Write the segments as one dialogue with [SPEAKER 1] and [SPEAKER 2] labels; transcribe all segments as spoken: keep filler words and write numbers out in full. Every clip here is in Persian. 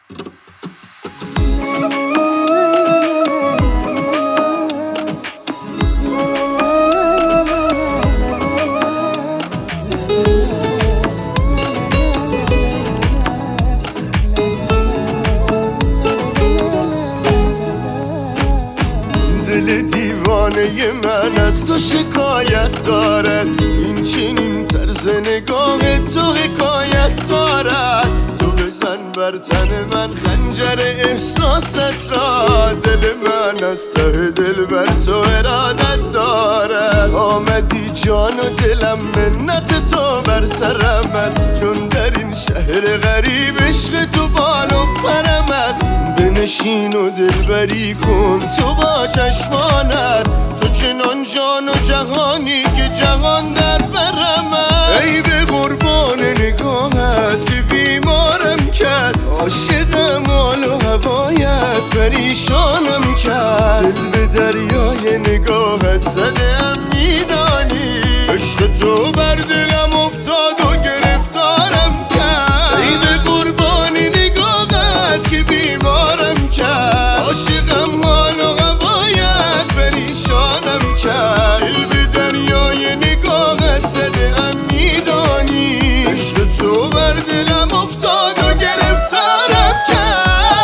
[SPEAKER 1] دل دیوانه من از تو شکایت دارد، این چنین طرز نگاه تو حکایت دارد. تو بزن بر تن من خنجر احساست را، دل من از ته دل بر تو ارادت دارد. آمدی جان و دلم منت تو بر سرم است، چون در این شهر غریب عشق تو بال و پرم است. بنشین و دلبری کن تو با چشمانت، تو چنان جان و جهانی که جهان در برم است. ای به قربان نگاهت که بیمارم کرد، عاشقم حال و هوایت پریشانم کرد. دل به دریای نگاهت زده ام میدانی، عشق تو بر دلم افتاد و گرفتارم کرد. ای به قربان نگاهت که بیمارم کرد، عاشقم حال و هوایت پریشانم کرد. دل به دریای نگاهت زده ام میدانی، عشق تو بر دلم افتاد و گرفتارم کرد.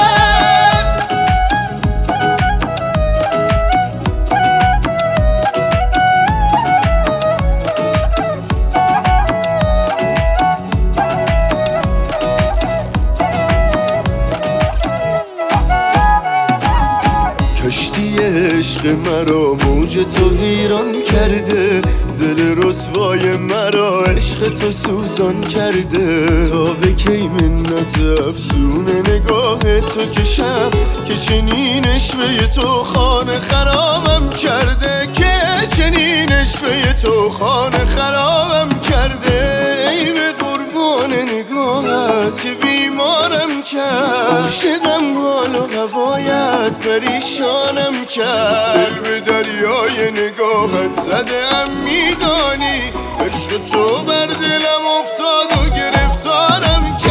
[SPEAKER 1] کشتی عشق مرا موج تو ویران کرده، دل رسوای مرا عشق تو سوزان کرده. تا به کی منت افسون نگاه تو کشم، که چنین عشوه تو خانه خرابم کرده، که چنین عشوه تو خانه خرابم کرده. ای به قربان نگاهت که بیمارم کرد، عاشقم حال و هوایت پریشانم کرد. دل به دریای نگاهت زده ام میدانی، عشق تو بر دلم افتاد و گرفتارم